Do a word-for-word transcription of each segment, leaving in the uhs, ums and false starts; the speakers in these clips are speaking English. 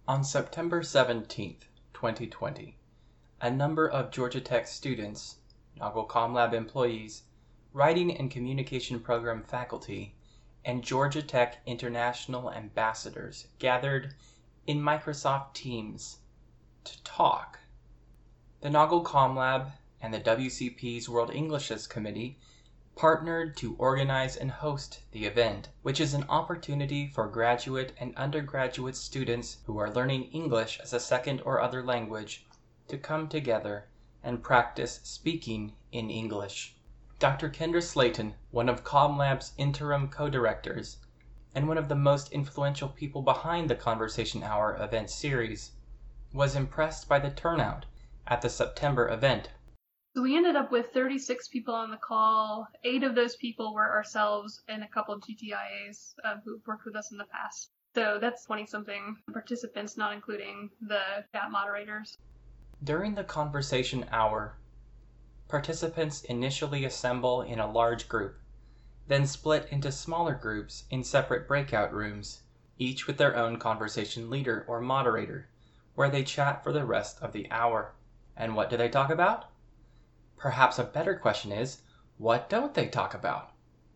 On September seventeenth, twenty twenty, a number of Georgia Tech students, Noggle CommLab employees, Writing and Communication Program faculty, and Georgia Tech International ambassadors gathered in Microsoft Teams to talk. The Noggle CommLab and the W C P's World Englishes Committee partnered to organize and host the event, which is an opportunity for graduate and undergraduate students who are learning English as a second or other language to come together and practice speaking in English. Doctor Kendra Slayton, one of CommLab's interim co-directors, and one of the most influential people behind the Conversation Hour event series, was impressed by the turnout at the September event. So we ended up with thirty-six people on the call. Eight of those people were ourselves and a couple of G T I As uh, who've worked with us in the past. So that's twenty-something participants, not including the chat moderators. During the Conversation Hour, participants initially assemble in a large group, then split into smaller groups in separate breakout rooms, each with their own conversation leader or moderator, where they chat for the rest of the hour. And what do they talk about? Perhaps a better question is, what don't they talk about?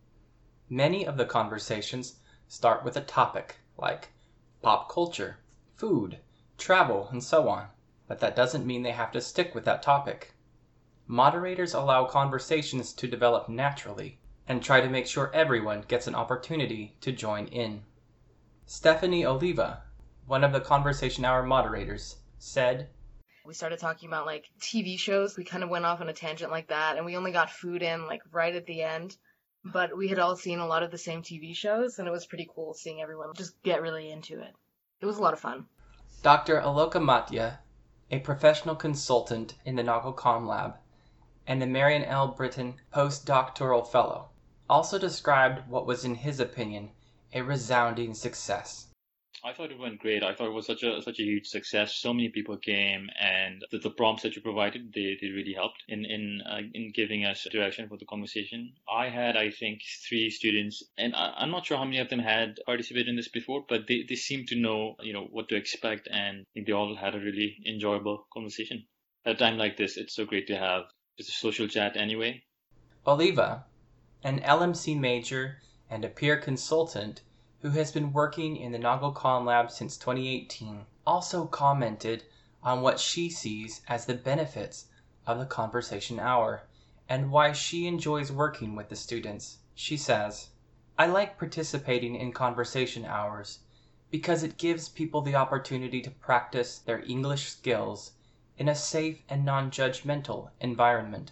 Many of the conversations start with a topic, like pop culture, food, travel, and so on, but that doesn't mean they have to stick with that topic. Moderators allow conversations to develop naturally and try to make sure everyone gets an opportunity to join in. Stephanie Oliva, one of the Conversation Hour moderators, said, We started talking about like T V shows. We kind of went off on a tangent like that, and we only got food in like right at the end. But we had all seen a lot of the same T V shows, and it was pretty cool seeing everyone just get really into it. It was a lot of fun. Doctor Aloka Matya, a professional consultant in the Noggle CommLab and the Marion L. Britton postdoctoral fellow, also described what was in his opinion a resounding success. I thought it went great. I thought it was such a such a huge success. So many people came, and the, the prompts that you provided, they, they really helped in in uh, in giving us direction for the conversation. I had, I think, three students, and I, I'm not sure how many of them had participated in this before, but they, they seemed to know, you know, what to expect, and I think they all had a really enjoyable conversation. At a time like this, it's so great to have just a social chat anyway. Oliva, an L M C major and a peer consultant who has been working in the Noggle CommLab since twenty eighteen, also commented on what she sees as the benefits of the Conversation Hour and why she enjoys working with the students. She says, I like participating in conversation hours because it gives people the opportunity to practice their English skills in a safe and non-judgmental environment.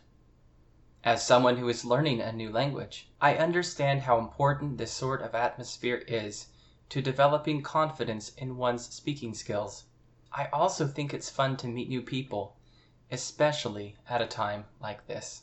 As someone who is learning a new language, I understand how important this sort of atmosphere is to developing confidence in one's speaking skills. I also think it's fun to meet new people, especially at a time like this.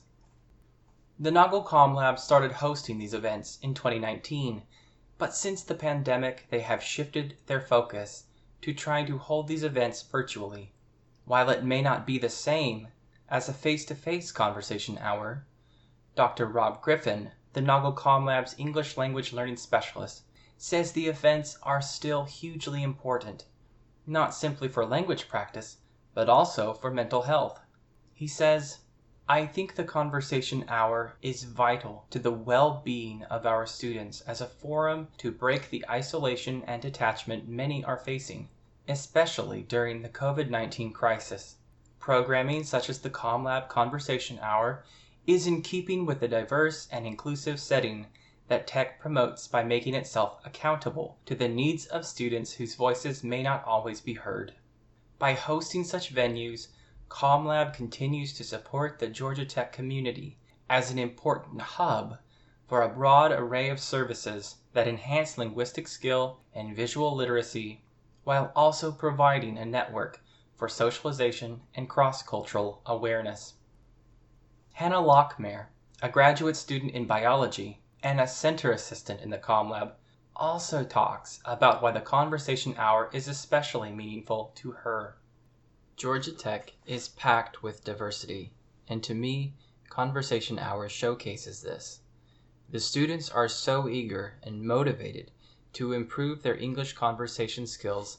The Noggle CommLab started hosting these events in twenty nineteen, but since the pandemic they have shifted their focus to trying to hold these events virtually. While it may not be the same as a face-to-face conversation hour, Doctor Rob Griffin, the Noggle CommLab's English language learning specialist, says the events are still hugely important, not simply for language practice, but also for mental health. He says, I think the conversation hour is vital to the well-being of our students as a forum to break the isolation and detachment many are facing, especially during the covid nineteen crisis. Programming such as the CommLab Conversation Hour is in keeping with the diverse and inclusive setting that Tech promotes by making itself accountable to the needs of students whose voices may not always be heard. By hosting such venues, CommLab continues to support the Georgia Tech community as an important hub for a broad array of services that enhance linguistic skill and visual literacy, while also providing a network for socialization and cross-cultural awareness. Hannah Lockmare, a graduate student in biology and a center assistant in the CommLab, also talks about why the Conversation Hour is especially meaningful to her. Georgia Tech is packed with diversity, and to me, Conversation Hour showcases this. The students are so eager and motivated to improve their English conversation skills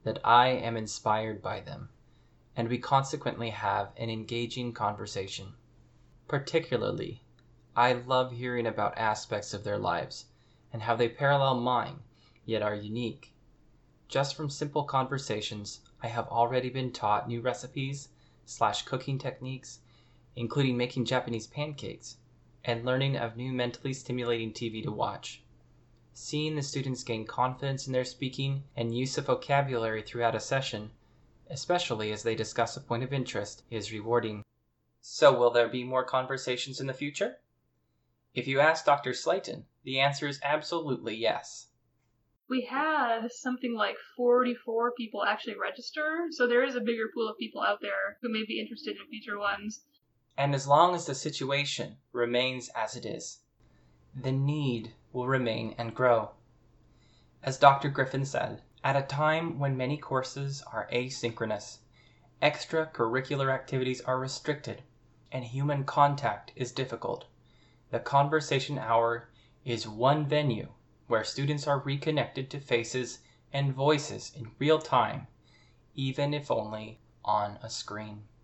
that I am inspired by them, and we consequently have an engaging conversation. Particularly, I love hearing about aspects of their lives and how they parallel mine, yet are unique. Just from simple conversations, I have already been taught new recipes slash cooking techniques, including making Japanese pancakes, and learning of new mentally stimulating T V to watch. Seeing the students gain confidence in their speaking and use of vocabulary throughout a session, especially as they discuss a point of interest, is rewarding. So will there be more conversations in the future? If you ask Doctor Slayton, the answer is absolutely yes. We had something like forty-four people actually register, so there is a bigger pool of people out there who may be interested in future ones. And as long as the situation remains as it is, the need will remain and grow. As Doctor Griffin said, at a time when many courses are asynchronous, extracurricular activities are restricted, and human contact is difficult, the Conversation Hour is one venue where students are reconnected to faces and voices in real time, even if only on a screen.